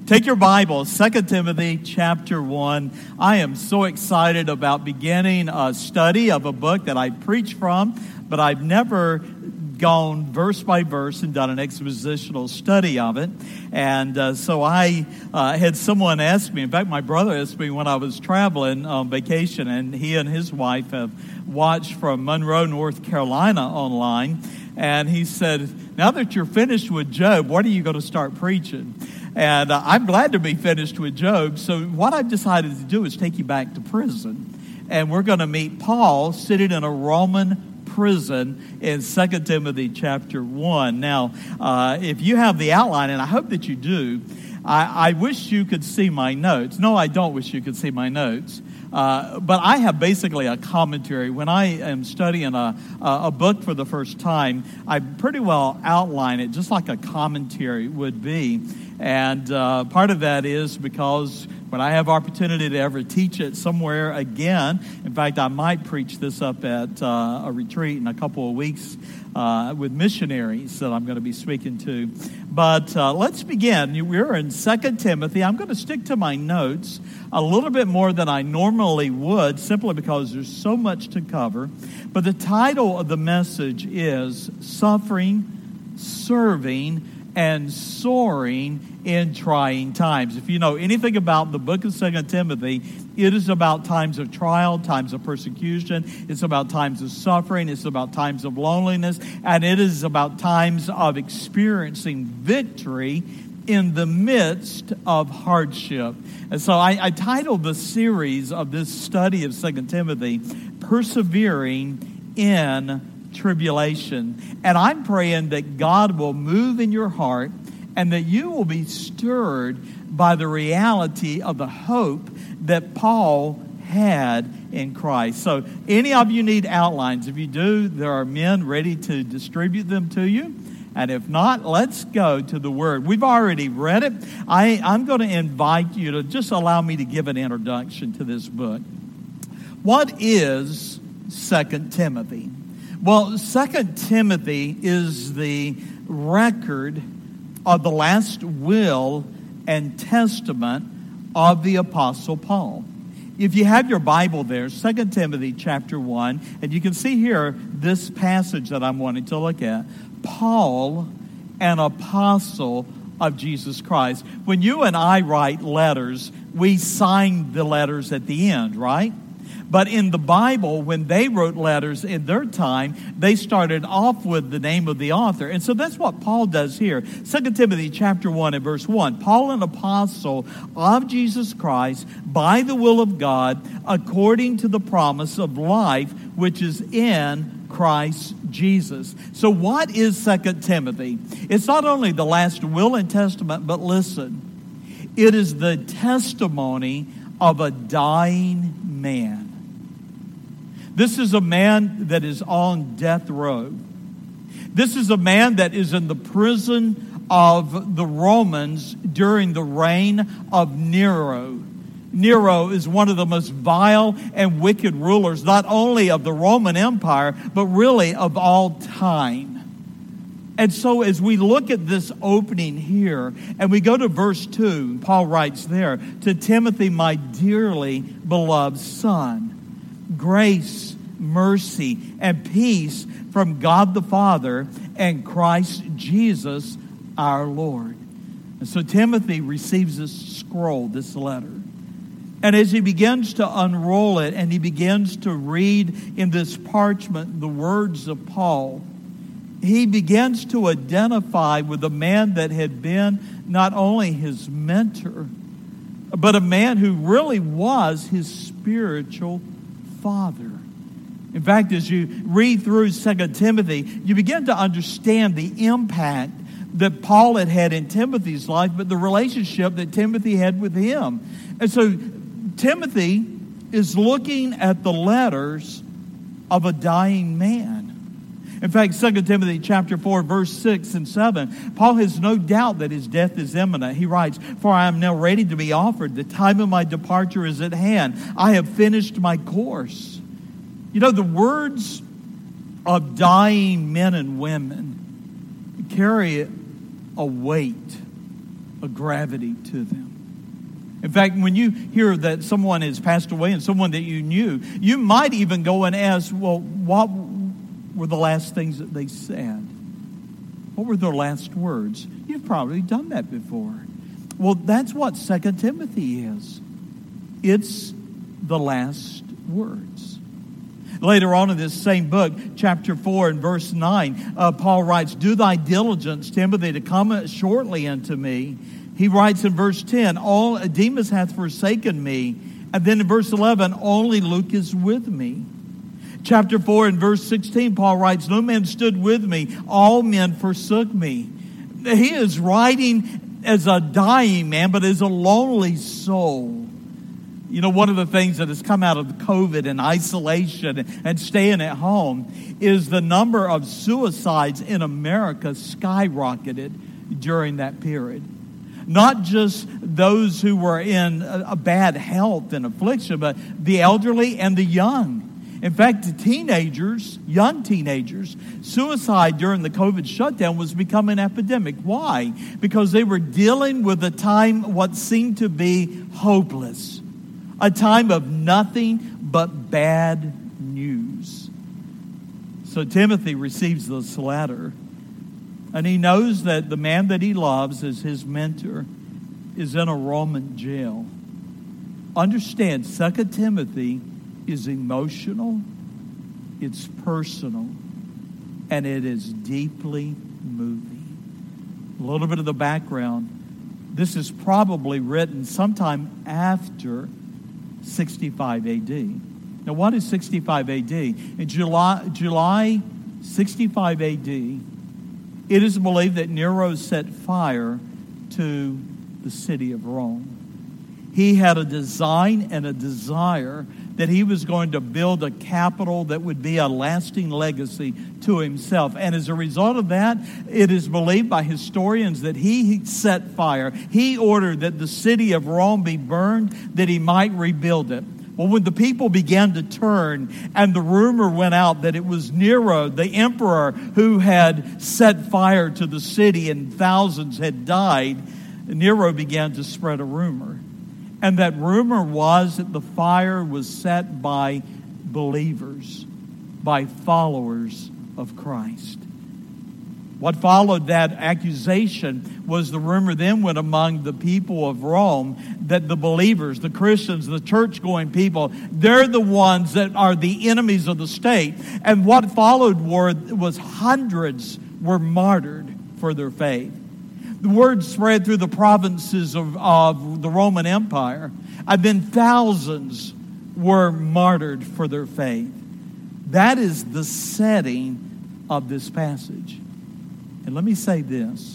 Take your Bible, 2 Timothy chapter 1. I am so excited about beginning a study of a book that I preach from, but I've never gone verse by verse and done an expositional study of it. And so I had someone ask me, in fact, my brother asked me when I was traveling on vacation, and he and his wife have watched from Monroe, North Carolina online. And he said, now that you're finished with Job, what are you going to start preaching? And I'm glad to be finished with Job. So what I've decided to do is take you back to prison. And we're going to meet Paul sitting in a Roman prison in 2 Timothy chapter 1. Now, if you have the outline, and I hope that you do, I wish you could see my notes. No, I don't wish you could see my notes. But I have basically a commentary. When I am studying a book for the first time, I pretty well outline it just like a commentary would be. And part of that is because when I have opportunity to ever teach it somewhere again, in fact, I might preach this up at a retreat in a couple of weeks with missionaries that I'm going to be speaking to. But let's begin. We're in 2 Timothy. I'm going to stick to my notes a little bit more than I normally would, simply because there's so much to cover. But the title of the message is Suffering, Serving, and Soaring in Trying Times. If you know anything about the book of 2 Timothy, it is about times of trial, times of persecution. It's about times of suffering. It's about times of loneliness. And it is about times of experiencing victory in the midst of hardship. And so I titled the series of this study of 2 Timothy, Persevering in Tribulation. And I'm praying that God will move in your heart and that you will be stirred by the reality of the hope that Paul had in Christ. So any of you need outlines? If you do, there are men ready to distribute them to you. And if not, let's go to the Word. We've already read it. I'm going to invite you to just allow me to give an introduction to this book. What is 2 Timothy? Well, 2 Timothy is the record of the last will and testament of the Apostle Paul. If you have your Bible there, 2 Timothy chapter 1, and you can see here this passage that I'm wanting to look at. Paul, an apostle of Jesus Christ. When you and I write letters, we sign the letters at the end, right? But in the Bible, when they wrote letters in their time, they started off with the name of the author. And so that's what Paul does here. 2 Timothy chapter 1 and verse 1. Paul, an apostle of Jesus Christ, by the will of God, according to the promise of life, which is in Christ Jesus. So what is 2 Timothy? It's not only the last will and testament, but listen, it is the testimony of a dying man. This is a man that is on death row. This is a man that is in the prison of the Romans during the reign of Nero. Nero is one of the most vile and wicked rulers, not only of the Roman Empire, but really of all time. And so as we look at this opening here, and we go to verse 2, Paul writes there, to Timothy, my dearly beloved son, grace, mercy, and peace from God the Father and Christ Jesus our Lord. And so Timothy receives this scroll, this letter. And as he begins to unroll it and he begins to read in this parchment the words of Paul, he begins to identify with a man that had been not only his mentor, but a man who really was his spiritual father. In fact, as you read through 2 Timothy, you begin to understand the impact that Paul had had in Timothy's life, but the relationship that Timothy had with him. And so Timothy is looking at the letters of a dying man. In fact, 2 Timothy chapter 4, verse 6 and 7, Paul has no doubt that his death is imminent. He writes, for I am now ready to be offered. The time of my departure is at hand. I have finished my course. You know, the words of dying men and women carry a weight. a gravity to them. In fact, when you hear that someone has passed away and someone that you knew, you might even go and ask, well, what were the last things that they said? What were their last words? You've probably done that before. Well, that's what 2 Timothy is. It's the last words. Later on in this same book, chapter 4 and verse 9, Paul writes, "Do thy diligence, Timothy, to come shortly unto me." He writes in verse 10, "Demas hath forsaken me." And then in verse 11, "Only Luke is with me." Chapter 4 and verse 16, Paul writes, "No man stood with me, all men forsook me." He is writing as a dying man, but as a lonely soul. You know, one of the things that has come out of COVID and isolation and staying at home is the number of suicides in America skyrocketed during that period. Not just those who were in a bad health and affliction, but the elderly and the young. In fact, the teenagers, young teenagers, suicide during the COVID shutdown was becoming an epidemic. Why? Because they were dealing with a time what seemed to be hopeless. A time of nothing but bad news. So Timothy receives this letter, and he knows that the man that he loves as his mentor is in a Roman jail. Understand, 2 Timothy is emotional, it's personal, and it is deeply moving. A little bit of the background. This is probably written sometime after 65 AD. Now, what is 65 AD? In July 65 AD, it is believed that Nero set fire to the city of Rome. He had a design and a desire that he was going to build a capital that would be a lasting legacy to himself. And as a result of that, it is believed by historians that he set fire. He ordered that the city of Rome be burned, that he might rebuild it. Well, when the people began to turn and the rumor went out that it was Nero, the emperor, who had set fire to the city and thousands had died, Nero began to spread a rumor. And that rumor was that the fire was set by believers, by followers of Christ. What followed that accusation was the rumor then went among the people of Rome that the believers, the Christians, the church-going people, they're the ones that are the enemies of the state. And what followed was hundreds were martyred for their faith. The word spread through the provinces of the Roman Empire, and then thousands were martyred for their faith. That is the setting of this passage. And let me say this.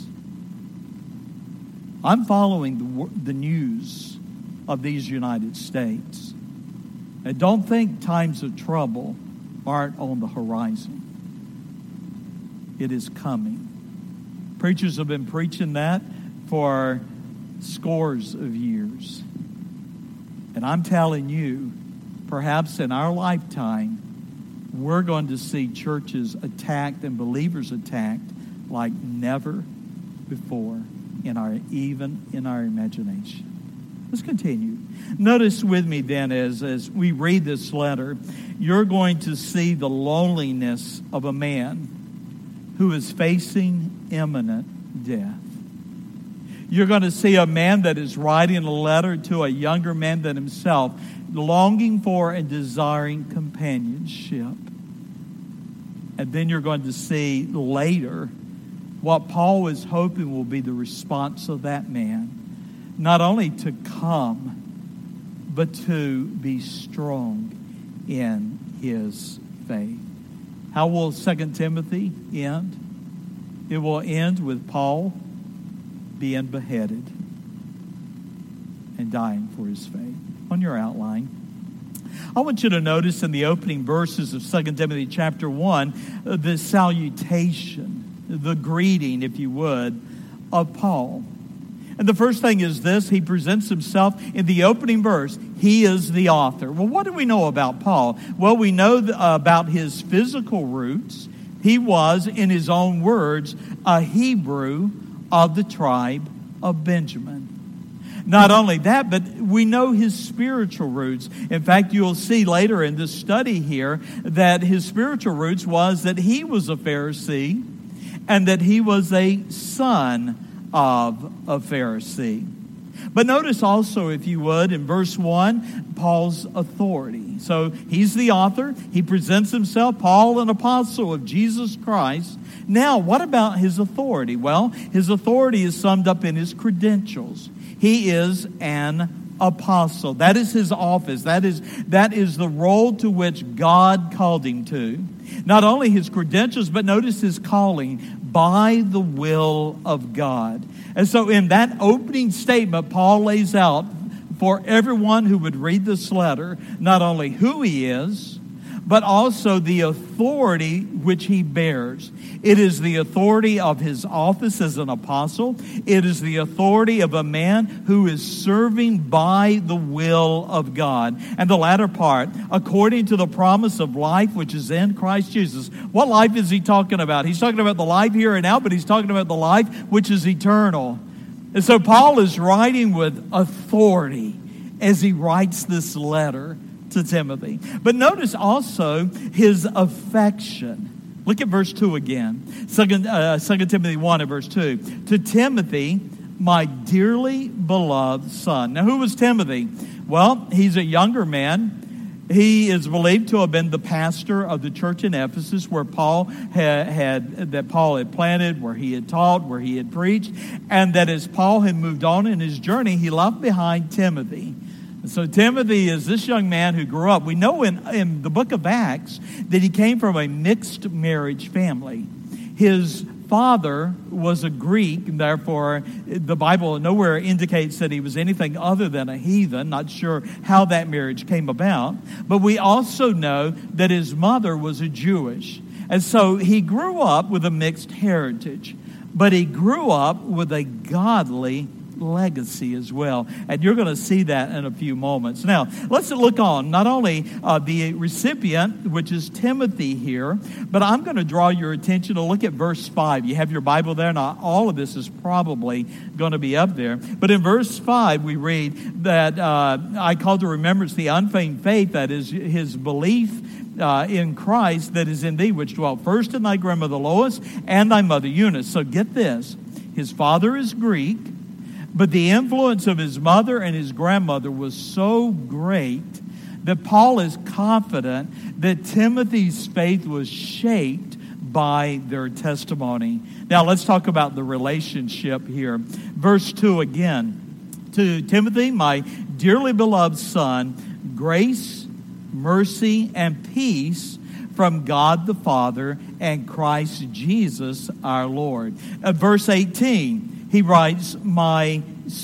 I'm following the news of these United States. And don't think times of trouble aren't on the horizon. It is coming. Preachers have been preaching that for scores of years. And I'm telling you, perhaps in our lifetime, we're going to see churches attacked and believers attacked like never before even in our imagination. Let's continue. Notice with me then as we read this letter, you're going to see the loneliness of a man who is facing imminent death. You're going to see a man that is writing a letter to a younger man than himself, longing for and desiring companionship. And then you're going to see later what Paul is hoping will be the response of that man, not only to come, but to be strong in his faith. How will 2 Timothy end? It will end with Paul being beheaded and dying for his faith. On your outline, I want you to notice in the opening verses of 2 Timothy chapter 1, the salutation, the greeting, if you would, of Paul. And the first thing is this: he presents himself in the opening verse. He is the author. Well, what do we know about Paul? Well, we know about his physical roots. He was, in his own words, a Hebrew of the tribe of Benjamin. Not only that, but we know his spiritual roots. In fact, you'll see later in this study here that his spiritual roots was that he was a Pharisee and that he was a son of a Pharisee. But notice also, if you would, in verse 1, Paul's authority. So he's the author. He presents himself, Paul, an apostle of Jesus Christ. Now, what about his authority? Well, his authority is summed up in his credentials. He is an apostle. That is his office. That is the role to which God called him to. Not only his credentials, but notice his calling, by the will of God. And so in that opening statement, Paul lays out for everyone who would read this letter, not only who he is, but also the authority which he bears. It is the authority of his office as an apostle. It is the authority of a man who is serving by the will of God. And the latter part, according to the promise of life which is in Christ Jesus. What life is he talking about? He's talking about the life here and now, but he's talking about the life which is eternal. And so Paul is writing with authority as he writes this letter to Timothy. But notice also his affection. Look at verse 2 again. 2 Timothy 1 and verse 2. To Timothy, my dearly beloved son. Now, who was Timothy? Well, he's a younger man. He is believed to have been the pastor of the church in Ephesus, where Paul had planted, where he had taught, where he had preached, and that as Paul had moved on in his journey, he left behind Timothy. So Timothy is this young man who grew up. We know in the book of Acts that he came from a mixed marriage family. His father was a Greek, and therefore the Bible nowhere indicates that he was anything other than a heathen. Not sure how that marriage came about. But we also know that his mother was a Jewish. And so he grew up with a mixed heritage. But he grew up with a godly legacy as well. And you're going to see that in a few moments. Now, let's look on not only the recipient, which is Timothy here, but I'm going to draw your attention to look at verse 5. You have your Bible there. Now, all of this is probably going to be up there. But in verse 5, we read that I call to remembrance the unfeigned faith, that is his belief in Christ that is in thee, which dwelt first in thy grandmother Lois and thy mother Eunice. So get this. His father is Greek, but the influence of his mother and his grandmother was so great that Paul is confident that Timothy's faith was shaped by their testimony. Now let's talk about the relationship here. Verse 2 again. To Timothy, my dearly beloved son, grace, mercy, and peace from God the Father and Christ Jesus our Lord. Verse 18. He writes, my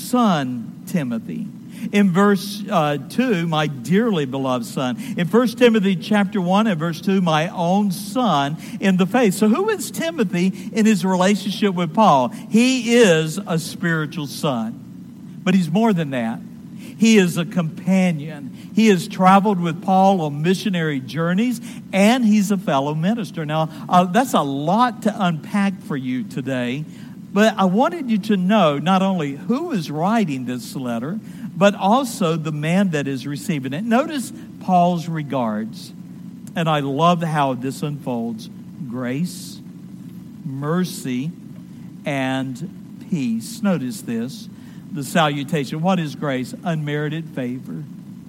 son, Timothy. In verse 2, my dearly beloved son. In 1 Timothy chapter 1 and verse 2, my own son in the faith. So who is Timothy in his relationship with Paul? He is a spiritual son. But he's more than that. He is a companion. He has traveled with Paul on missionary journeys, and he's a fellow minister. Now, that's a lot to unpack for you today. But I wanted you to know not only who is writing this letter, but also the man that is receiving it. Notice Paul's regards. And I love how this unfolds. Grace, mercy, and peace. Notice this. The salutation. What is grace? Unmerited favor.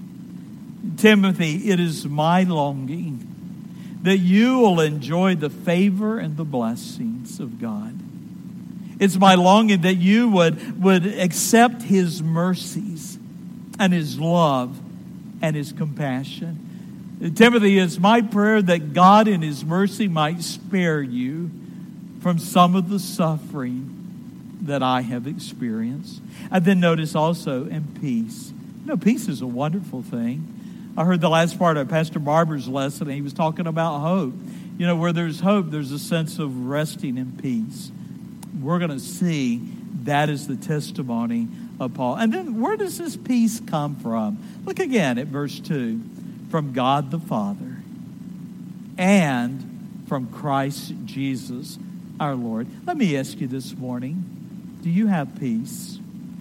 Timothy, it is my longing that you will enjoy the favor and the blessings of God. It's my longing that you would accept his mercies and his love and his compassion. Timothy, it's my prayer that God in his mercy might spare you from some of the suffering that I have experienced. And then notice also in peace. You know, peace is a wonderful thing. I heard the last part of Pastor Barber's lesson, and he was talking about hope. You know, where there's hope, there's a sense of resting in peace. We're going to see that is the testimony of Paul. And then where does this peace come from? Look again at verse 2. From God the Father and from Christ Jesus our Lord. Let me ask you this morning, Do you have peace?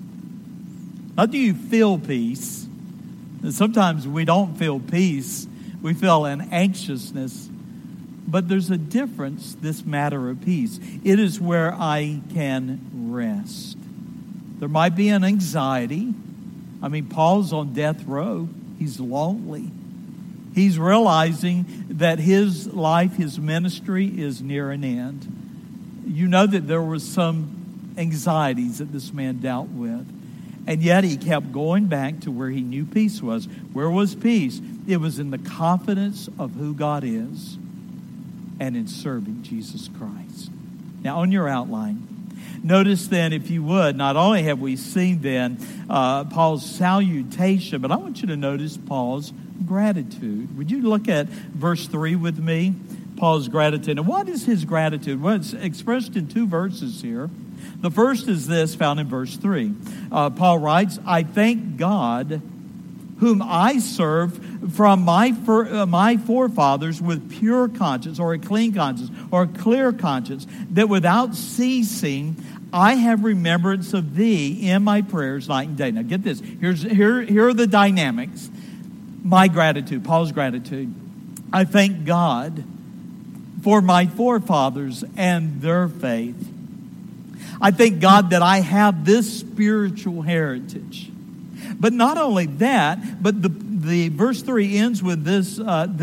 Not do you feel peace? Sometimes we don't feel peace. We feel an anxiousness. But there's a difference, this matter of peace. It is where I can rest. There might be an anxiety. I mean, Paul's on death row. He's lonely. He's realizing that his life, his ministry is near an end. You know that there was some anxieties that this man dealt with. And yet he kept going back to where he knew peace was. Where was peace? It was in the confidence of who God is and in serving Jesus Christ. Now, on your outline, notice then, if you would, not only have we seen then Paul's salutation, but I want you to notice Paul's gratitude. Would you look at verse 3 with me? Paul's gratitude. And what is his gratitude? Well, it's expressed in two verses here. The first is this, found in verse 3. Paul writes, I thank God, whom I serve from my forefathers with pure conscience, or a clean conscience, or a clear conscience, that without ceasing I have remembrance of thee in my prayers night and day. Now get this. Here are the dynamics. My gratitude, Paul's gratitude. I thank God for my forefathers and their faith. I thank God that I have this spiritual heritage. But not only that, but the verse 3 ends with this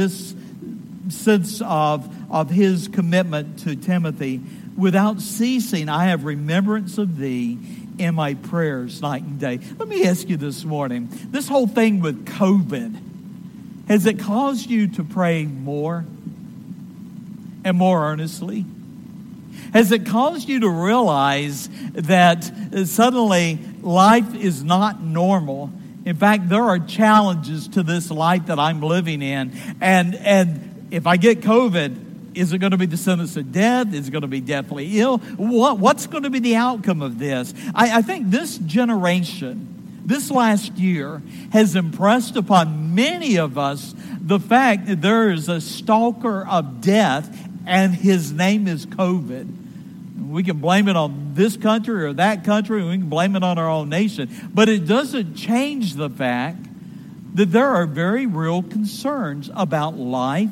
sense of his commitment to Timothy. Without ceasing, I have remembrance of thee in my prayers night and day. Let me ask you this morning, this whole thing with COVID, has it caused you to pray more and more earnestly? Has it caused you to realize that suddenly life is not normal? In fact, there are challenges to this life that I'm living in. And if I get COVID, is it going to be the sentence of death? Is it going to be deathly ill? What's going to be the outcome of this? I think this generation, this last year, has impressed upon many of us the fact that there is a stalker of death, and his name is COVID. We can blame it on this country or that country, and we can blame it on our own nation. But it doesn't change the fact that there are very real concerns about life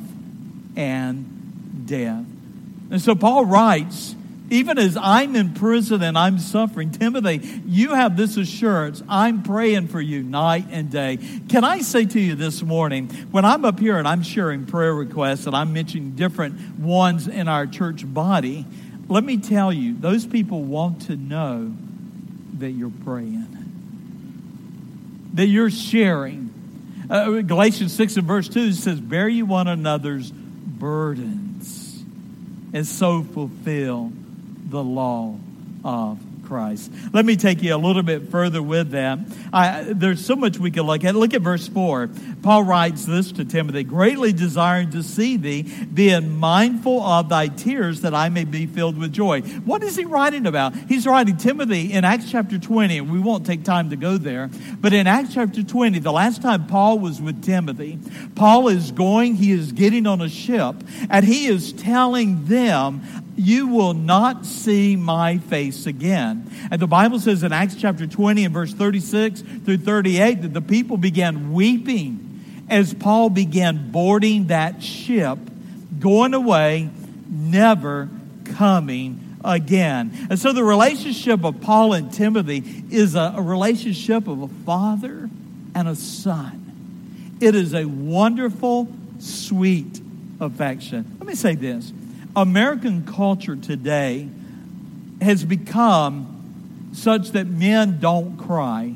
and death. And so Paul writes, even as I'm in prison and I'm suffering, Timothy, you have this assurance. I'm praying for you night and day. Can I say to you this morning, when I'm up here and I'm sharing prayer requests and I'm mentioning different ones in our church body, let me tell you, those people want to know that you're praying, that you're sharing. Galatians 6 and verse 2 says, bear you one another's burdens and so fulfill the law of Christ. Let me take you a little bit further with that. There's so much we can look at. Look at verse 4. Paul writes this to Timothy, greatly desiring to see thee, being mindful of thy tears, that I may be filled with joy. What is he writing about? He's writing Timothy in Acts chapter 20, and we won't take time to go there, but in Acts chapter 20, the last time Paul was with Timothy, Paul is getting on a ship, and he is telling them, you will not see my face again. And the Bible says in Acts chapter 20 and verse 36 through 38 that the people began weeping as Paul began boarding that ship, going away, never coming again. And so the relationship of Paul and Timothy is a relationship of a father and a son. It is a wonderful, sweet affection. Let me say this. American culture today has become such that men don't cry.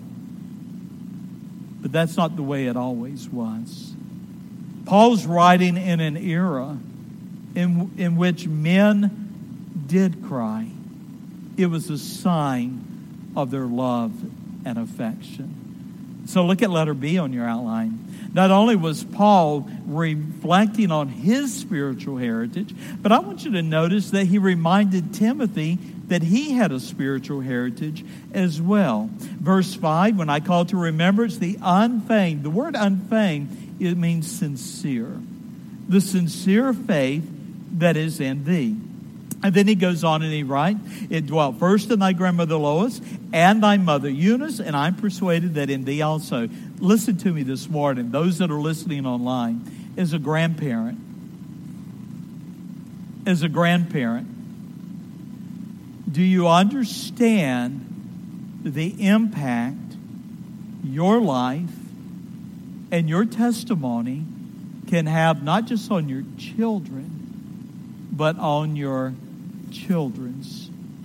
But that's not the way it always was. Paul's writing in an era in which men did cry. It was a sign of their love and affection. So look at letter B on your outline. Not only was Paul reflecting on his spiritual heritage, but I want you to notice that he reminded Timothy that he had a spiritual heritage as well. Verse 5, when I call to remembrance the unfeigned, the word unfeigned, it means sincere. The sincere faith that is in thee. And then he goes on and he writes, it dwelt first in thy grandmother Lois and thy mother Eunice, and I'm persuaded that in thee also. Listen to me this morning, those that are listening online, as a grandparent, do you understand the impact your life and your testimony can have not just on your children, but on your children's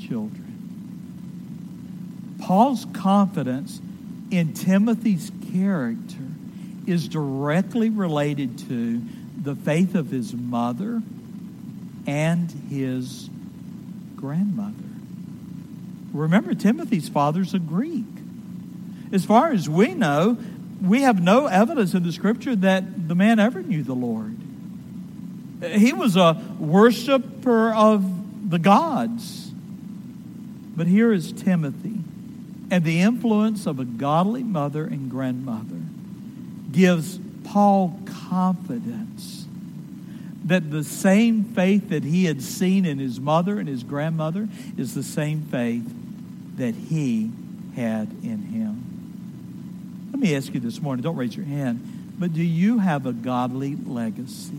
children? Paul's confidence in Timothy's character is directly related to the faith of his mother and his grandmother. Remember, Timothy's father's a Greek. As far as we know, we have no evidence in the Scripture that the man ever knew the Lord. He was a worshiper of the gods. But here is Timothy, and the influence of a godly mother and grandmother gives Paul confidence that the same faith that he had seen in his mother and his grandmother is the same faith that he had in him. Let me ask you this morning, don't raise your hand, but do you have a godly legacy?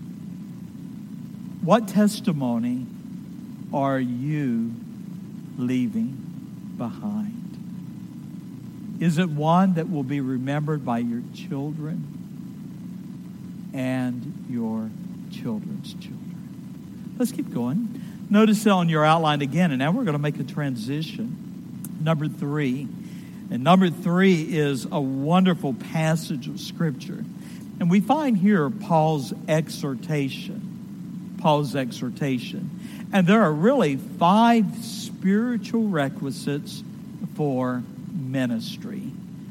What testimony are you leaving behind? Is it one that will be remembered by your children and your children's children? Let's keep going. Notice on your outline again, and now we're going to make a transition. Number 3. And number 3 is a wonderful passage of Scripture. And we find here Paul's exhortation. And there are really 5 spiritual requisites for ministry.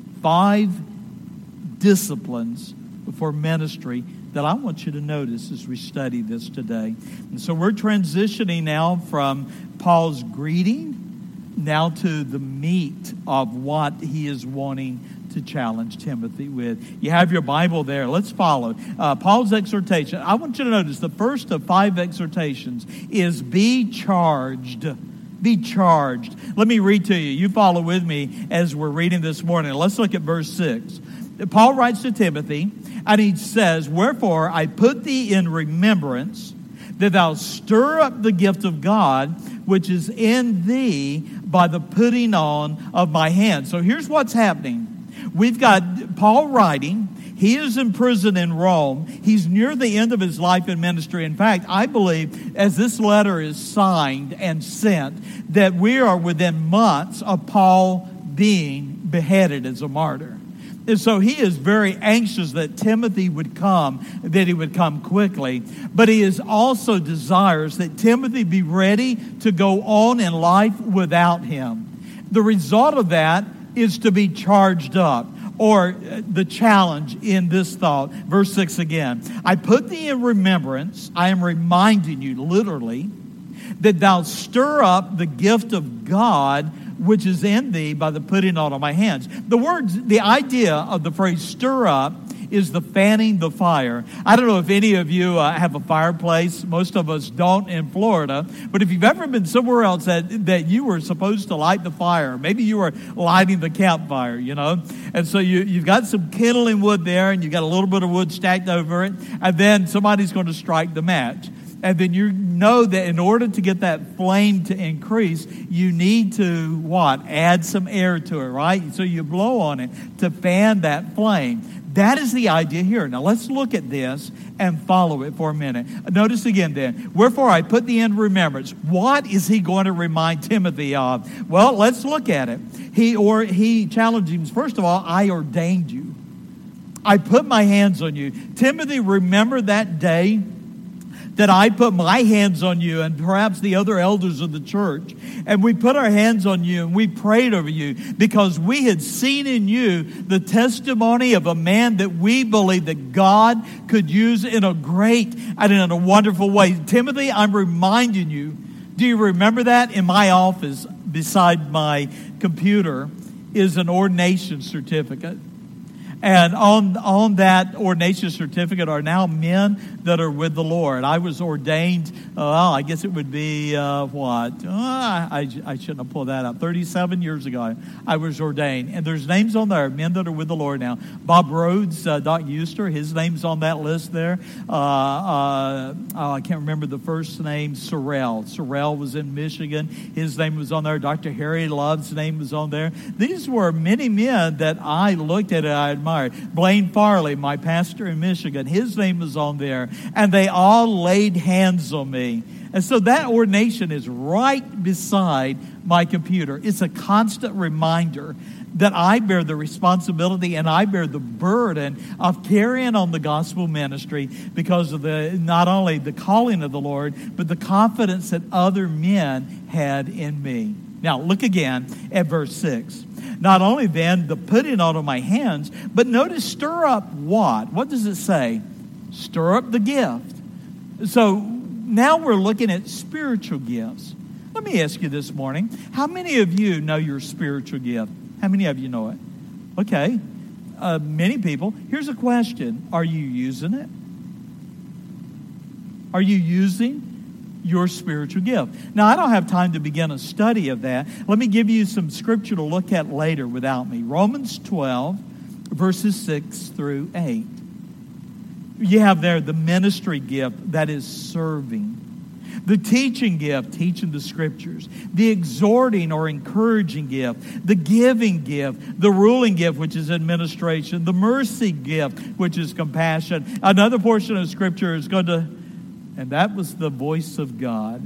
5 disciplines for ministry that I want you to notice as we study this today. And so we're transitioning now from Paul's greeting now to the meat of what he is wanting to challenge Timothy with. You have your Bible there. Let's follow. Paul's exhortation. I want you to notice the first of 5 exhortations is be charged. Be charged. Let me read to you. You follow with me as we're reading this morning. Let's look at verse 6. Paul writes to Timothy, and he says, "Wherefore I put thee in remembrance that thou stir up the gift of God, which is in thee by the putting on of my hand." So here's what's happening. We've got Paul writing. He is in prison in Rome. He's near the end of his life in ministry. In fact, I believe as this letter is signed and sent, that we are within months of Paul being beheaded as a martyr. And so he is very anxious that Timothy would come, that he would come quickly. But he is also desirous that Timothy be ready to go on in life without him. The result of that is to be charged up, or the challenge in this thought. Verse 6 again. "I put thee in remembrance," I am reminding you literally, "that thou stir up the gift of God which is in thee by the putting on of my hands." The idea of the phrase stir up is the fanning the fire. I don't know if any of you have a fireplace. Most of us don't in Florida. But if you've ever been somewhere else that you were supposed to light the fire, maybe you were lighting the campfire, And so you've got some kindling wood there, and you've got a little bit of wood stacked over it, and then somebody's going to strike the match. And then you know that in order to get that flame to increase, you need to, add some air to it, right? So you blow on it to fan that flame. That is the idea here. Now let's look at this and follow it for a minute. Notice again then, "Wherefore I put thee in remembrance." What is he going to remind Timothy of? Well, let's look at it. He challenged him, first of all, "I ordained you. I put my hands on you." Timothy, remember that day that I put my hands on you, and perhaps the other elders of the church, and we put our hands on you and we prayed over you because we had seen in you the testimony of a man that we believe that God could use in a great and in a wonderful way. Timothy, I'm reminding you, do you remember that? In my office, beside my computer, is an ordination certificate. And on that ordination certificate are now men that are with the Lord. I was ordained, I guess it would be, I shouldn't have pulled that up. 37 years ago, I was ordained. And there's names on there, men that are with the Lord now. Bob Rhodes, Doc Euster, his name's on that list there. I can't remember the first name, Sorrell. Sorrell was in Michigan. His name was on there. Dr. Harry Love's name was on there. These were many men that I looked at and I admired. Blaine Farley, my pastor in Michigan, his name was on there. And they all laid hands on me. And so that ordination is right beside my computer. It's a constant reminder that I bear the responsibility and I bear the burden of carrying on the gospel ministry because of not only the calling of the Lord, but the confidence that other men had in me. Now, look again at verse 6. Not only then the putting on of my hands, but notice stir up what? What does it say? Stir up the gift. So now we're looking at spiritual gifts. Let me ask you this morning, how many of you know your spiritual gift? How many of you know it? Okay, many people. Here's a question. Are you using it? Are you using your spiritual gift? Now, I don't have time to begin a study of that. Let me give you some scripture to look at later without me. Romans 12, verses 6 through 8. You have there the ministry gift, that is serving. The teaching gift, teaching the scriptures. The exhorting or encouraging gift. The giving gift. The ruling gift, which is administration. The mercy gift, which is compassion. Another portion of scripture is going to, and that was the voice of God.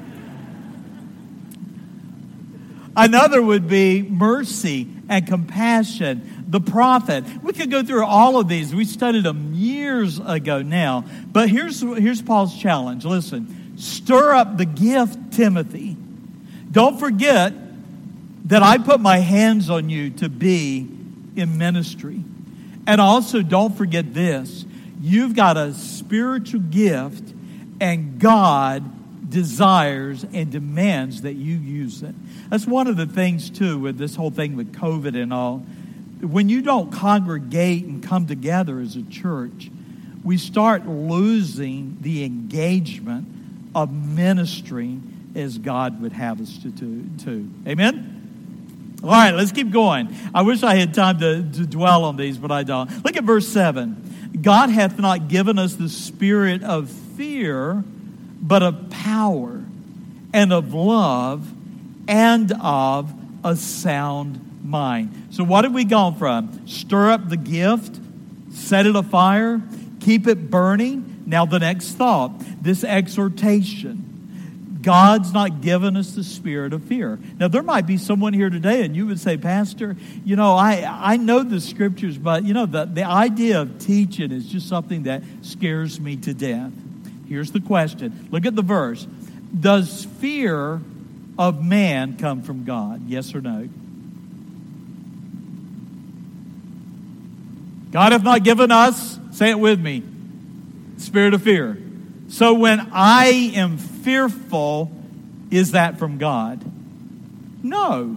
Another would be mercy and compassion, the prophet. We could go through all of these. We studied them years ago now. But here's Paul's challenge. Listen, stir up the gift, Timothy. Don't forget that I put my hands on you to be in ministry. And also don't forget this. You've got a spiritual gift and God desires and demands that you use it. That's one of the things, too, with this whole thing with COVID and all. When you don't congregate and come together as a church, we start losing the engagement of ministering as God would have us to do. Amen? All right, let's keep going. I wish I had time to dwell on these, but I don't. Look at verse 7. God hath not given us the spirit of fear, but of power and of love and of a sound mind. So what have we gone from? Stir up the gift, set it afire, keep it burning. Now the next thought, this exhortation. God's not given us the spirit of fear. Now there might be someone here today and you would say, Pastor, I know the scriptures, but the idea of teaching is just something that scares me to death. Here's the question. Look at the verse. Does fear of man come from God? Yes or no? God hath not given us, say it with me, spirit of fear. So when I am fearful, is that from God? No.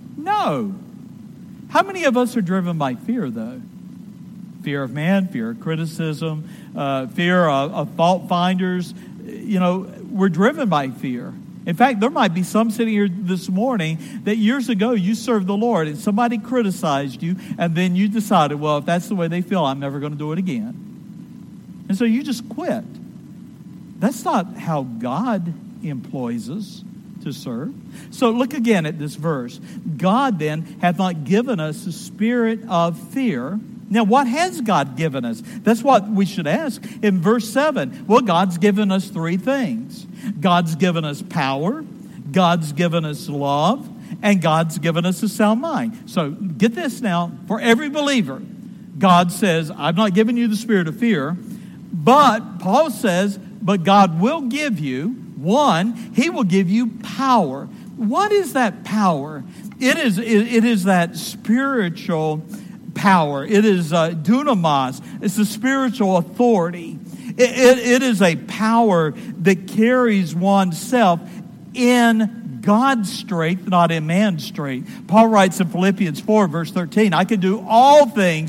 How many of us are driven by fear, though? Fear of man, fear of criticism, fear of fault finders. We're driven by fear. In fact, there might be some sitting here this morning that years ago you served the Lord and somebody criticized you and then you decided, well, if that's the way they feel, I'm never going to do it again. And so you just quit. That's not how God employs us to serve. So look again at this verse. God then hath not given us the spirit of fear. Now, what has God given us? That's what we should ask. In verse 7, well, God's given us three things. God's given us power, God's given us love, and God's given us a sound mind. So get this now. For every believer, God says, I've not given you the spirit of fear, but Paul says, but God will give you, one, He will give you power. What is that power? It is that spiritual power. It is dunamis. It's the spiritual authority. It is a power that carries oneself in God's strength, not in man's strength. Paul writes in Philippians 4, verse 13, I can do all things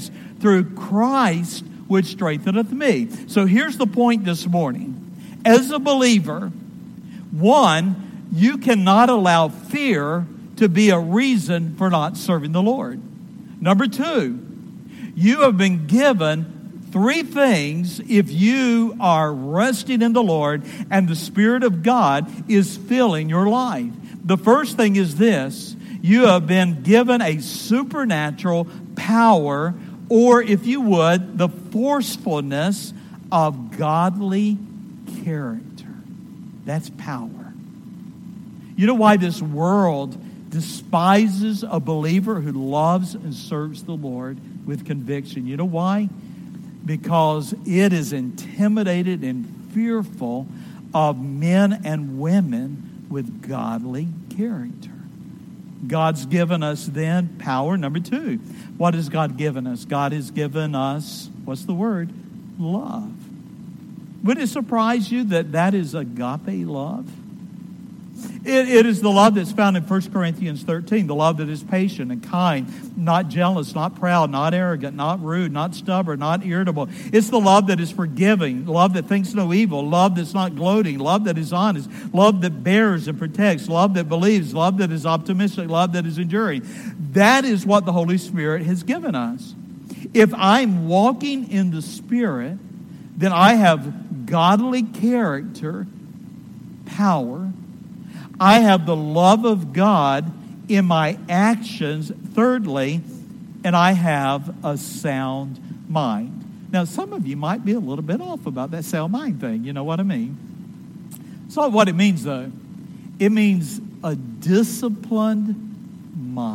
through Christ which strengtheneth me. So here's the point this morning. As a believer, one, you cannot allow fear to be a reason for not serving the Lord. Number two, you have been given three things if you are resting in the Lord and the Spirit of God is filling your life. The first thing is this: you have been given a supernatural power, or if you would, the forcefulness of godly character. That's power. You know why this world despises a believer who loves and serves the Lord with conviction? You know why? Because it is intimidated and fearful of men and women with godly character. God's given us then power. Number two, what has God given us? God has given us, what's the word? Love. Would it surprise you that that is agape love? It is the love that's found in 1 Corinthians 13, the love that is patient and kind, not jealous, not proud, not arrogant, not rude, not stubborn, not irritable. It's the love that is forgiving, love that thinks no evil, love that's not gloating, love that is honest, love that bears and protects, love that believes, love that is optimistic, love that is enduring. That is what the Holy Spirit has given us. If I'm walking in the Spirit, then I have godly character, power. I have the love of God in my actions, thirdly, and I have a sound mind. Now, some of you might be a little bit off about that sound mind thing. You know what I mean? It's not what it means, though. It means a disciplined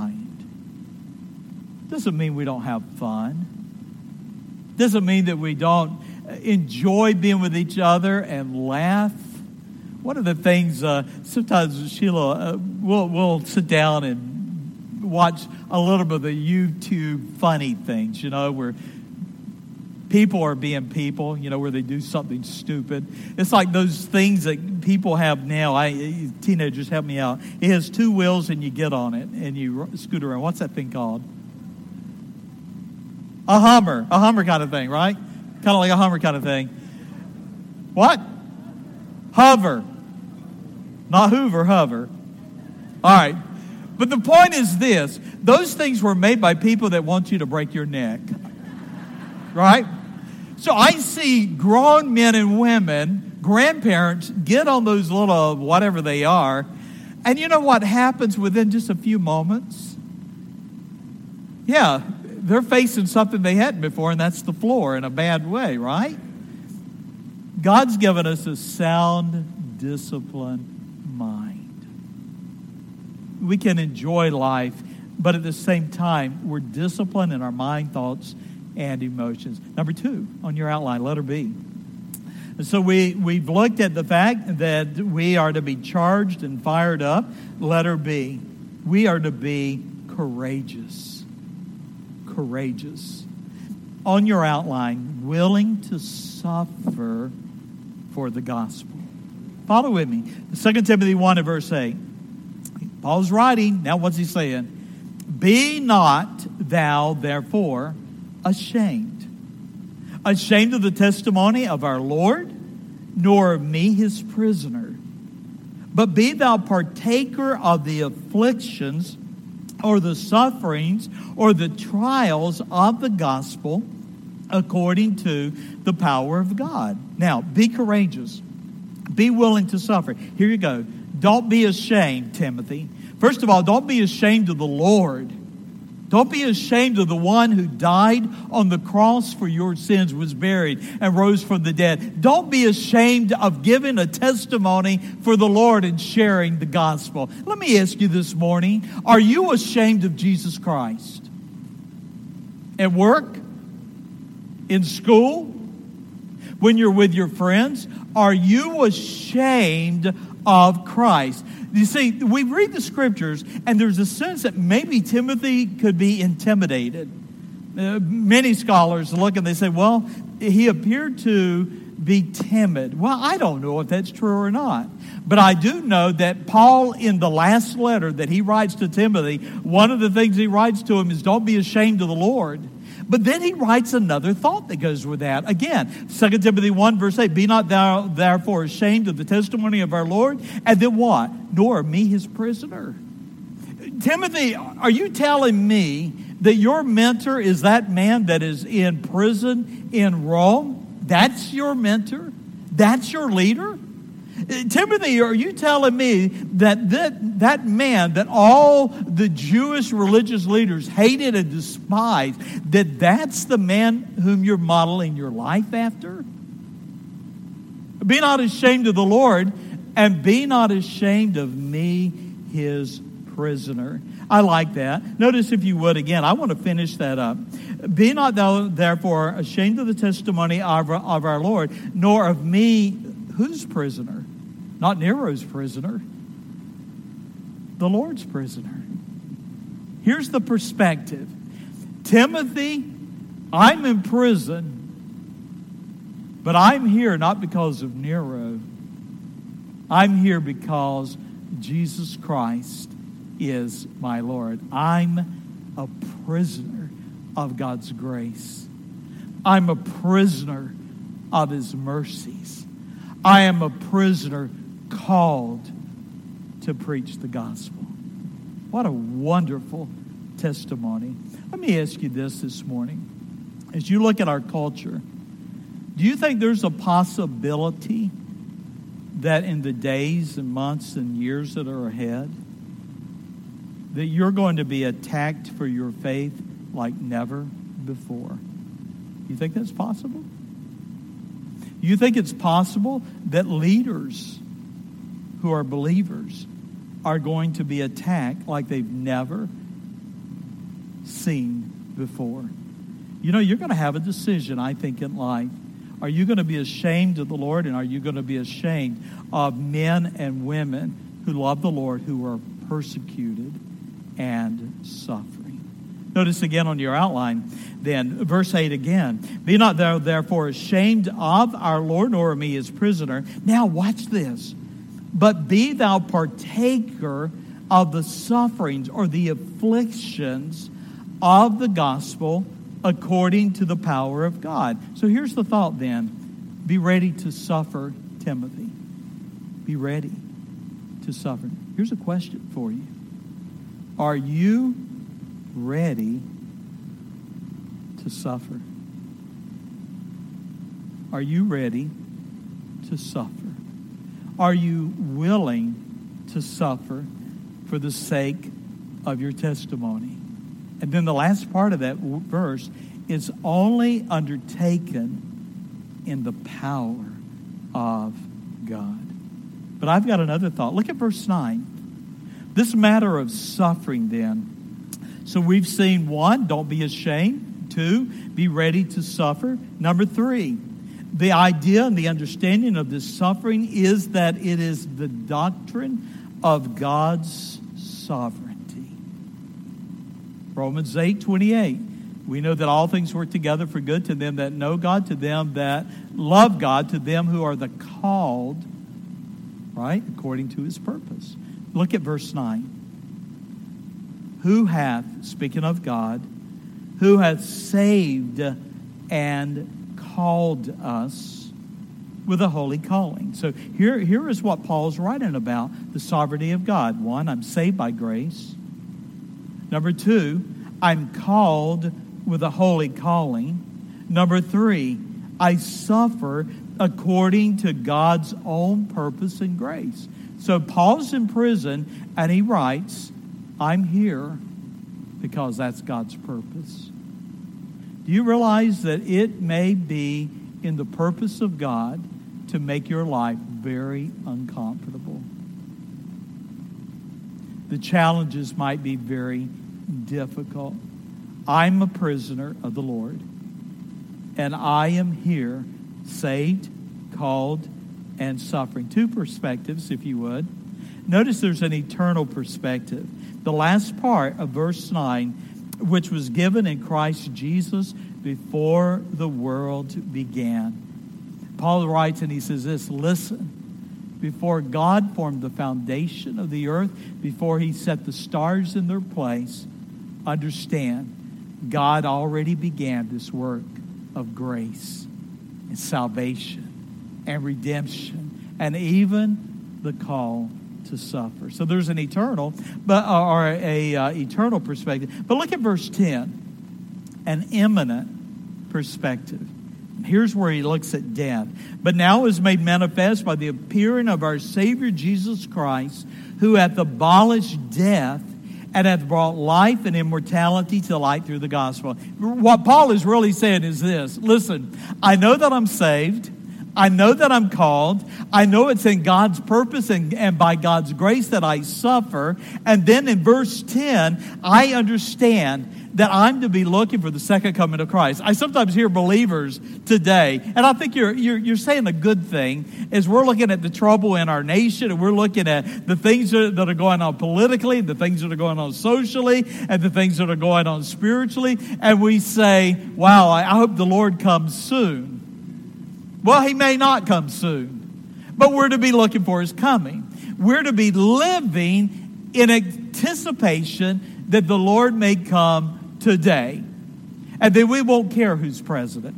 mind. Doesn't mean we don't have fun. Doesn't mean that we don't enjoy being with each other and laugh. One of the things, sometimes Sheila, we'll sit down and watch a little bit of the YouTube funny things, you know, where people are being people, you know, where they do something stupid. It's like those things that people have now. Teenagers, help me out. It has two wheels and you get on it and you scoot around. What's that thing called? A Hummer kind of thing, right? Kind of like a Hummer kind of thing. What? Hover. Not Hoover, hover. All right. But the point is this. Those things were made by people that want you to break your neck. Right? So I see grown men and women, grandparents, get on those little whatever they are. And you know what happens within just a few moments? Yeah, they're facing something they hadn't before, and that's the floor in a bad way, right? God's given us a sound, disciplined mind. We can enjoy life, but at the same time, we're disciplined in our mind, thoughts, and emotions. Number two on your outline, letter B. So we've looked at the fact that we are to be charged and fired up. Letter B, we are to be courageous. Courageous. On your outline, willing to suffer for the gospel. Follow with me. 2 Timothy 1 and verse 8. Paul's writing. Now what's he saying? Be not thou therefore ashamed. Ashamed of the testimony of our Lord, nor of me his prisoner. But be thou partaker of the afflictions or the sufferings or the trials of the gospel according to the power of God. Now, be courageous. Be willing to suffer. Here you go. Don't be ashamed, Timothy. First of all, don't be ashamed of the Lord. Don't be ashamed of the one who died on the cross for your sins, was buried, and rose from the dead. Don't be ashamed of giving a testimony for the Lord and sharing the gospel. Let me ask you this morning, are you ashamed of Jesus Christ? At work? In school? When you're with your friends? Are you ashamed of Christ? You see, we read the scriptures, and there's a sense that maybe Timothy could be intimidated. Many scholars look and they say, well, he appeared to be timid. Well, I don't know if that's true or not. But I do know that Paul, in the last letter that he writes to Timothy, one of the things he writes to him is, don't be ashamed of the Lord. But then he writes another thought that goes with that. Again, 2 Timothy 1, verse 8, be not thou therefore ashamed of the testimony of our Lord. And then what? Nor of me, his prisoner. Timothy, are you telling me that your mentor is that man that is in prison in Rome? That's your mentor? That's your leader? Timothy, are you telling me that man that all the Jewish religious leaders hated and despised, that's the man whom you're modeling your life after? Be not ashamed of the Lord, and be not ashamed of me, his prisoner. I like that. Notice, if you would, again, I want to finish that up. Be not thou therefore ashamed of the testimony of our Lord, nor of me, whose prisoner? Not Nero's prisoner. The Lord's prisoner. Here's the perspective. Timothy, I'm in prison, but I'm here not because of Nero. I'm here because Jesus Christ is my Lord. I'm a prisoner of God's grace. I'm a prisoner of his mercies. I am a prisoner called to preach the gospel. What a wonderful testimony. Let me ask you this morning. As you look at our culture, do you think there's a possibility that in the days and months and years that are ahead, that you're going to be attacked for your faith like never before? You think that's possible? You think it's possible that leaders who are believers are going to be attacked like they've never seen before? You know, you're going to have a decision, I think, in life. Are you going to be ashamed of the Lord, and are you going to be ashamed of men and women who love the Lord, who are persecuted and suffering? Notice again on your outline, then, verse 8 again. Be not thou therefore ashamed of our Lord, nor of me his prisoner. Now watch this. But be thou partaker of the sufferings or the afflictions of the gospel according to the power of God. So here's the thought then. Be ready to suffer, Timothy. Be ready to suffer. Here's a question for you. Are you ready to suffer? Are you ready to suffer? Are you willing to suffer for the sake of your testimony? And then the last part of that verse is only undertaken in the power of God. But I've got another thought. Look at verse 9. This matter of suffering then. So we've seen 1, don't be ashamed. 2, be ready to suffer. Number 3, the idea and the understanding of this suffering is that it is the doctrine of God's sovereignty. Romans 8:28. We know that all things work together for good to them that know God, to them that love God, to them who are the called, right, according to his purpose. Look at verse 9. Who hath, speaking of God, who hath saved and called us with a holy calling. So here is what Paul's writing about, the sovereignty of God. 1, I'm saved by grace. Number 2, I'm called with a holy calling. Number 3, I suffer according to God's own purpose and grace. So Paul's in prison and he writes, I'm here because that's God's purpose. Do you realize that it may be in the purpose of God to make your life very uncomfortable? The challenges might be very difficult. I'm a prisoner of the Lord, and I am here, saved, called, and suffering. 2 perspectives, if you would. Notice there's an eternal perspective. The last part of verse 9, which was given in Christ Jesus before the world began. Paul writes and he says this, listen, before God formed the foundation of the earth, before he set the stars in their place, understand God already began this work of grace and salvation and redemption and even the call to suffer. So there's an eternal, eternal perspective. But look at verse 10, an imminent perspective. Here's where he looks at death. But now is made manifest by the appearing of our Savior Jesus Christ, who hath abolished death and hath brought life and immortality to light through the gospel. What Paul is really saying is this: listen, I know that I'm saved. I know that I'm called. I know it's in God's purpose and by God's grace that I suffer. And then in verse 10, I understand that I'm to be looking for the second coming of Christ. I sometimes hear believers today, and I think you're saying a good thing, as we're looking at the trouble in our nation, and we're looking at the things that are going on politically, and the things that are going on socially, and the things that are going on spiritually, and we say, wow, I hope the Lord comes soon. Well, he may not come soon, but we're to be looking for his coming. We're to be living in anticipation that the Lord may come today, and that we won't care who's president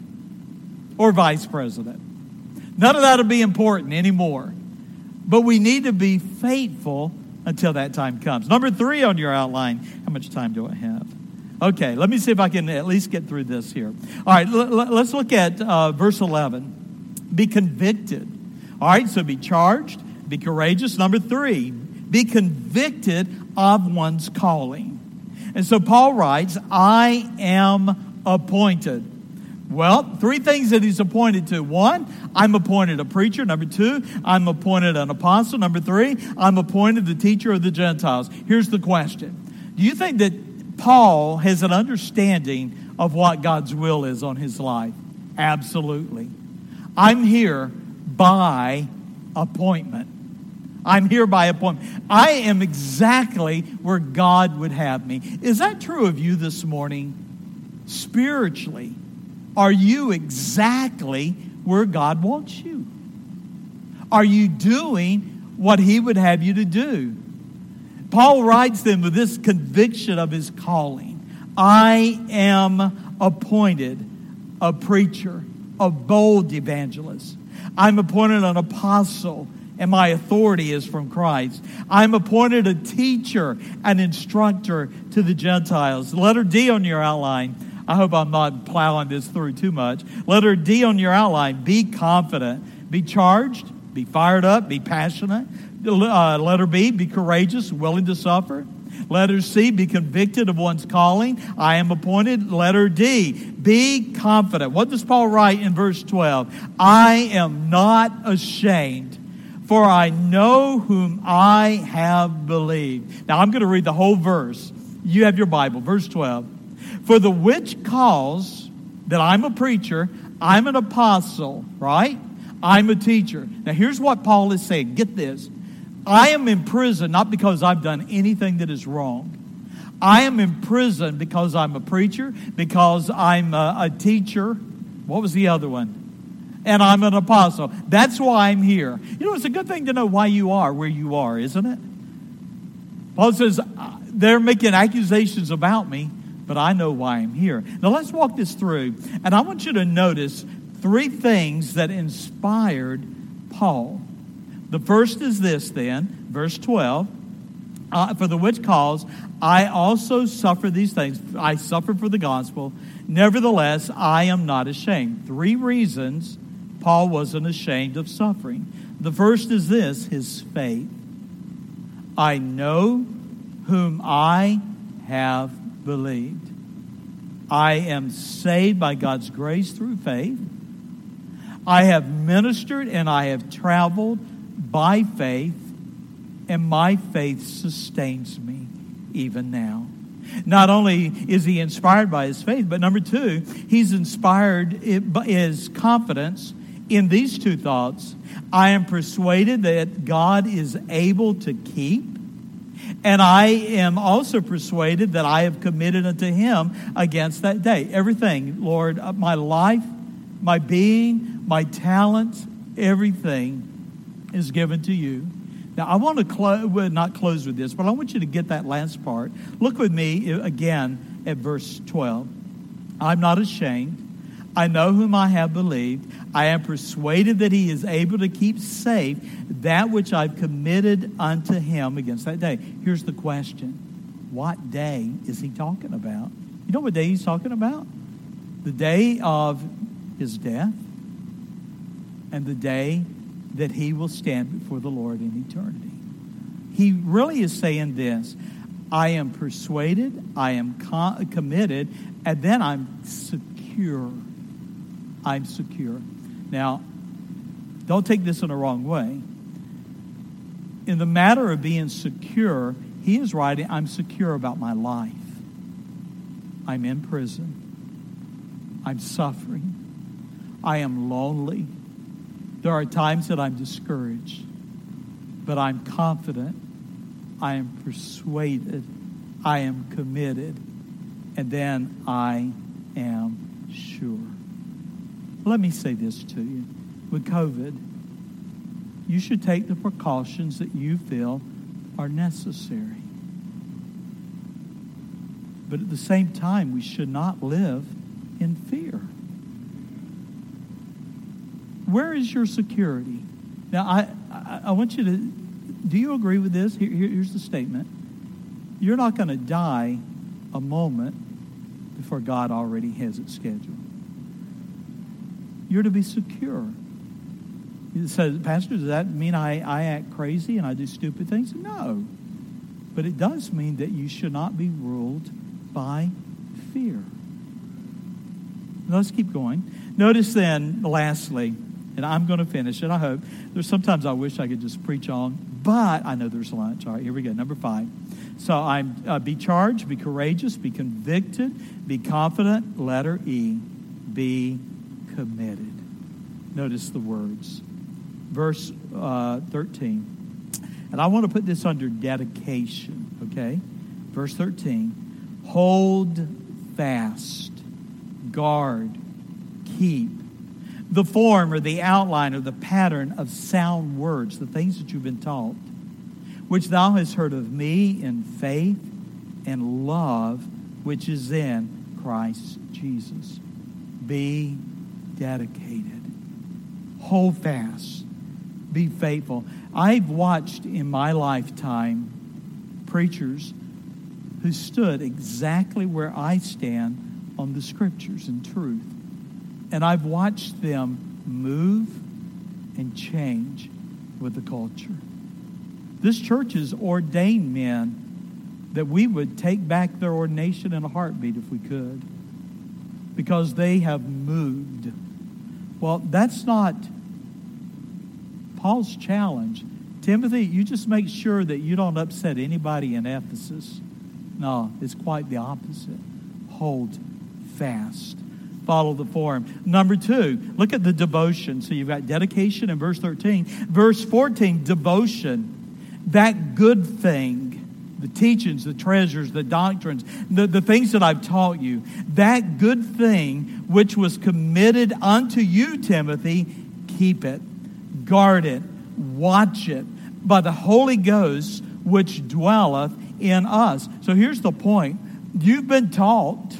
or vice president. None of that will be important anymore, but we need to be faithful until that time comes. Number 3 on your outline. How much time do I have? Okay, let me see if I can at least get through this here. All right, let's look at verse 11. Be convicted. All right, so be charged, be courageous. Number 3, be convicted of one's calling. And so Paul writes, I am appointed. Well, 3 things that he's appointed to. 1, I'm appointed a preacher. Number 2, I'm appointed an apostle. Number 3, I'm appointed the teacher of the Gentiles. Here's the question. Do you think that Paul has an understanding of what God's will is on his life? Absolutely. I'm here by appointment. I'm here by appointment. I am exactly where God would have me. Is that true of you this morning? Spiritually, are you exactly where God wants you? Are you doing what he would have you to do? Paul writes them with this conviction of his calling. I am appointed a preacher, a bold evangelist. I'm appointed an apostle, and my authority is from Christ. I'm appointed a teacher, an instructor to the Gentiles. Letter D on your outline. I hope I'm not plowing this through too much. Letter D on your outline. Be confident. Be charged. Be fired up. Be passionate. Letter B, be courageous, willing to suffer. Letter C, be convicted of one's calling. I am appointed. Letter D, be confident. What does Paul write in verse 12? I am not ashamed, for I know whom I have believed. Now I'm going to read the whole verse. You have your Bible. Verse 12. For the which cause that I'm a preacher, I'm an apostle, right? I'm a teacher. Now here's what Paul is saying. Get this. I am in prison not because I've done anything that is wrong. I am in prison because I'm a preacher, because I'm a teacher. What was the other one? And I'm an apostle. That's why I'm here. You know, it's a good thing to know why you are where you are, isn't it? Paul says, they're making accusations about me, but I know why I'm here. Now let's walk this through. And I want you to notice 3 things that inspired Paul. The first is this then, verse 12. For the which cause I also suffer these things. I suffer for the gospel. Nevertheless, I am not ashamed. 3 reasons Paul wasn't ashamed of suffering. The first is this, his faith. I know whom I have believed. I am saved by God's grace through faith. I have ministered and I have traveled by faith, and my faith sustains me even now. Not only is he inspired by his faith, but number 2, he's inspired by his confidence in these 2 thoughts. I am persuaded that God is able to keep, and I am also persuaded that I have committed unto him against that day. Everything, Lord, my life, my being, my talents, everything is given to you. Now, I want to not close with this, but I want you to get that last part. Look with me again at verse 12. I'm not ashamed. I know whom I have believed. I am persuaded that he is able to keep safe that which I've committed unto him against that day. Here's the question. What day is he talking about? You know what day he's talking about? The day of his death and the day that he will stand before the Lord in eternity. He really is saying this. I am persuaded, I am committed, and then I'm secure. I'm secure. Now, don't take this in the wrong way. In the matter of being secure, he is writing, I'm secure about my life. I'm in prison. I'm suffering. I am lonely. There are times that I'm discouraged. But I'm confident. I am persuaded. I am committed. And then I am sure. Let me say this to you. With COVID, you should take the precautions that you feel are necessary. But at the same time, we should not live in fear. Where is your security? Now, I want you to, do you agree with this? Here's the statement. You're not going to die a moment before God already has it scheduled. You're to be secure. He says, Pastor, does that mean I act crazy and I do stupid things? No. But it does mean that you should not be ruled by fear. Let's keep going. Notice then, lastly, and I'm going to finish it, I hope. There's sometimes I wish I could just preach on, but I know there's lunch. All right, here we go. Number 5. So be charged, be courageous, be convicted, be confident. Letter E, be committed. Notice the words. Verse 13. And I want to put this under dedication, okay? Verse 13. Hold fast, guard, keep the form or the outline or the pattern of sound words, the things that you've been taught, which thou hast heard of me in faith and love, which is in Christ Jesus. Be dedicated. Hold fast. Be faithful. I've watched in my lifetime preachers who stood exactly where I stand on the scriptures and truth. And I've watched them move and change with the culture. This church has ordained men that we would take back their ordination in a heartbeat if we could, because they have moved. Well, that's not Paul's challenge. Timothy, you just make sure that you don't upset anybody in Ephesus. No, it's quite the opposite. Hold fast. Follow the form. Number 2, look at the devotion. So you've got dedication in verse 13. Verse 14, devotion. That good thing, the teachings, the treasures, the doctrines, the things that I've taught you, that good thing which was committed unto you, Timothy, keep it, guard it, watch it by the Holy Ghost which dwelleth in us. So here's the point. You've been taught.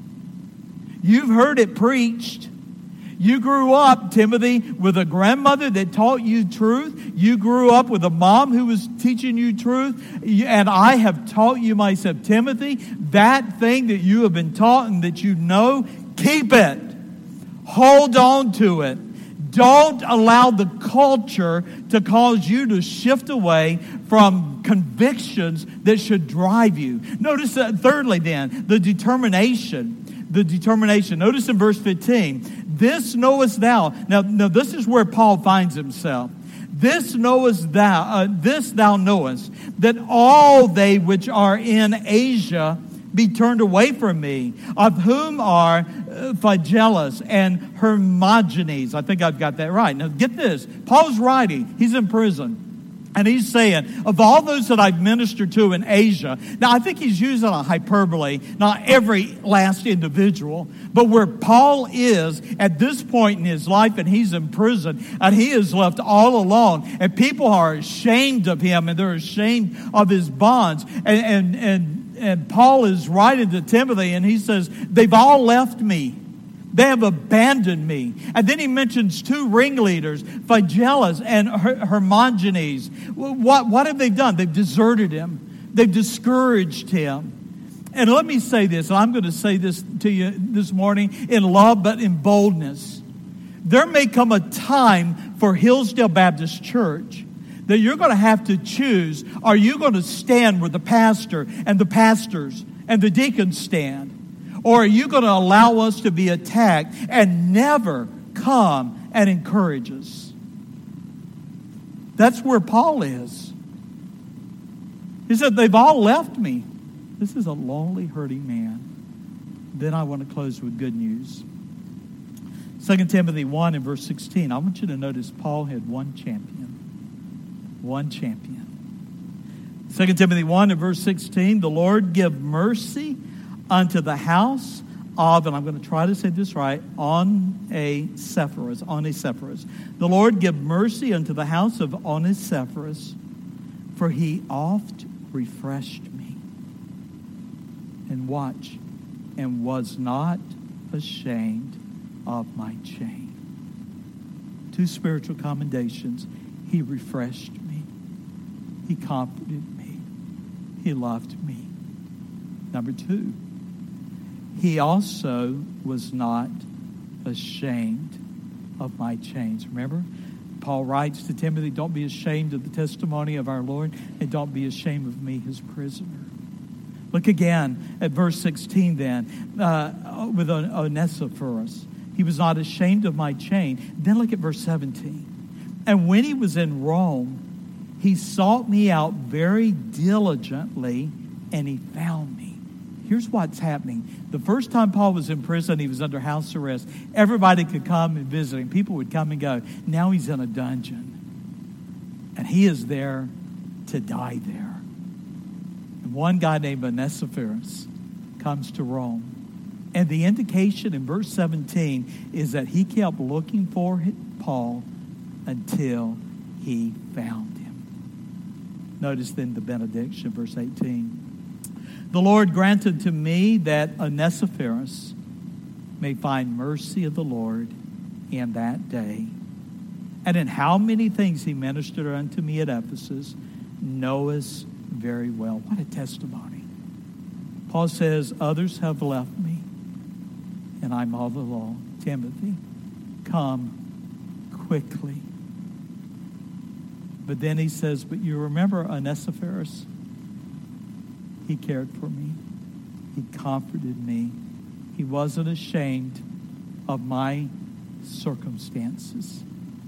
You've heard it preached. You grew up, Timothy, with a grandmother that taught you truth. You grew up with a mom who was teaching you truth. And I have taught you myself. Timothy, that thing that you have been taught and that you know, keep it. Hold on to it. Don't allow the culture to cause you to shift away from convictions that should drive you. Notice that, thirdly then, the determination. The determination. Notice in verse 15, this knowest thou. Now this is where Paul finds himself. This knowest thou, this thou knowest, that all they which are in Asia be turned away from me, of whom are Phygellus and Hermogenes. I think I've got that right. Now get this. Paul's writing. He's in prison. And he's saying, of all those that I've ministered to in Asia, now I think he's using a hyperbole, not every last individual, but where Paul is at this point in his life and he's in prison and he is left all alone and people are ashamed of him and they're ashamed of his bonds. And And Paul is writing to Timothy, and he says, they've all left me. They have abandoned me. And then he mentions two ringleaders, Phygellus and Hermogenes. What have they done? They've deserted him. They've discouraged him. And let me say this, and I'm going to say this to you this morning in love but in boldness. There may come a time for Hillsdale Baptist Church that you're going to have to choose. Are you going to stand where the pastor and the pastors and the deacons stand? Or are you going to allow us to be attacked and never come and encourage us? That's where Paul is. He said, they've all left me. This is a lonely, hurting man. Then I want to close with good news. 2 Timothy 1 and verse 16. I want you to notice Paul had one champion. One champion. 2 Timothy 1 and verse 16. The Lord give mercy unto the house of, and I'm going to try to say this right, Onesiphorus. The Lord give mercy unto the house of Onesiphorus, for he oft refreshed me. And watch, and was not ashamed of my chain. Two spiritual commendations. He refreshed me. He comforted me. He loved me. Number two, he also was not ashamed of my chains. Remember, Paul writes to Timothy, don't be ashamed of the testimony of our Lord, and don't be ashamed of me, his prisoner. Look again at verse 16 then, with Onesiphorus. He was not ashamed of my chain. Then look at verse 17. And when he was in Rome, he sought me out very diligently, and he found me. Here's what's happening. The first time Paul was in prison, he was under house arrest. Everybody could come and visit him. People would come and go. Now he's in a dungeon. And he is there to die there. And one guy named Onesiphorus comes to Rome. And the indication in verse 17 is that he kept looking for Paul until he found him. Notice then the benediction, verse 18. The Lord granted to me that Onesiphorus may find mercy of the Lord in that day. And in how many things he ministered unto me at Ephesus, knowest very well. What a testimony. Paul says, others have left me, and I'm all alone. Timothy, come quickly. But then he says, but you remember Onesiphorus? He cared for me. He comforted me. He wasn't ashamed of my circumstances.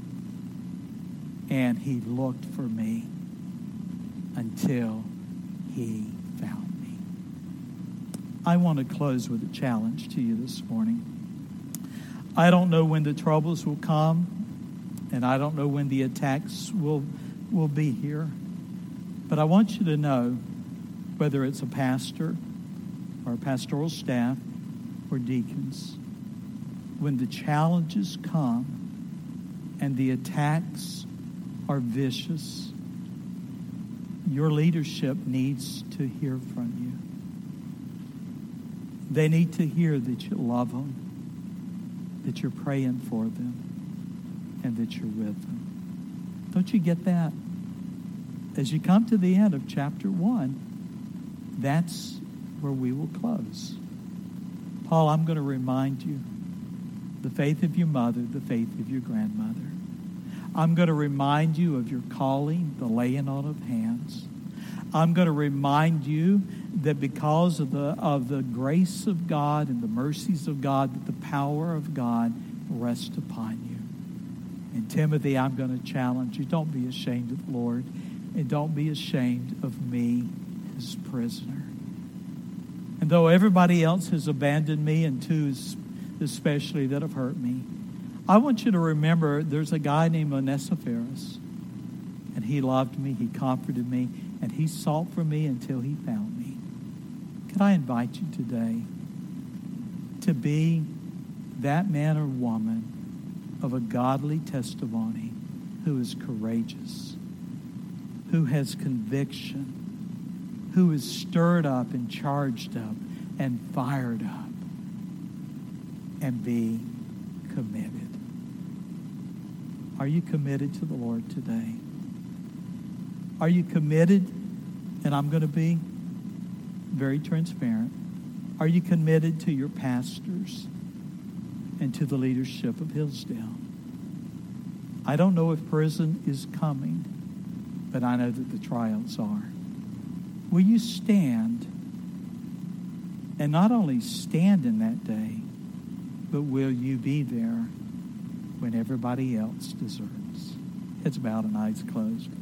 And he looked for me until he found me. I want to close with a challenge to you this morning. I don't know when the troubles will come, and I don't know when the attacks will be here. But I want you to know, whether it's a pastor or a pastoral staff or deacons, when the challenges come and the attacks are vicious, your leadership needs to hear from you. They need to hear that you love them, that you're praying for them, and that you're with them. Don't you get that? As you come to the end of chapter 1, that's where we will close. Paul, I'm going to remind you the faith of your mother, the faith of your grandmother. I'm going to remind you of your calling, the laying on of hands. I'm going to remind you that because of the grace of God and the mercies of God, that the power of God rests upon you. And Timothy, I'm going to challenge you. Don't be ashamed of the Lord, and don't be ashamed of me, his prisoner. And though everybody else has abandoned me, and two especially that have hurt me, I want you to remember there's a guy named Onesiphorus, and he loved me, he comforted me, and he sought for me until he found me. Could I invite you today to be that man or woman of a godly testimony who is courageous, who has conviction, who is stirred up and charged up and fired up, and be committed. Are you committed to the Lord today? Are you committed? And I'm going to be very transparent. Are you committed to your pastors and to the leadership of Hillsdale? I don't know if prison is coming, but I know that the trials are. Will you stand, and not only stand in that day, but will you be there when everybody else deserts? Heads bowed and eyes closed.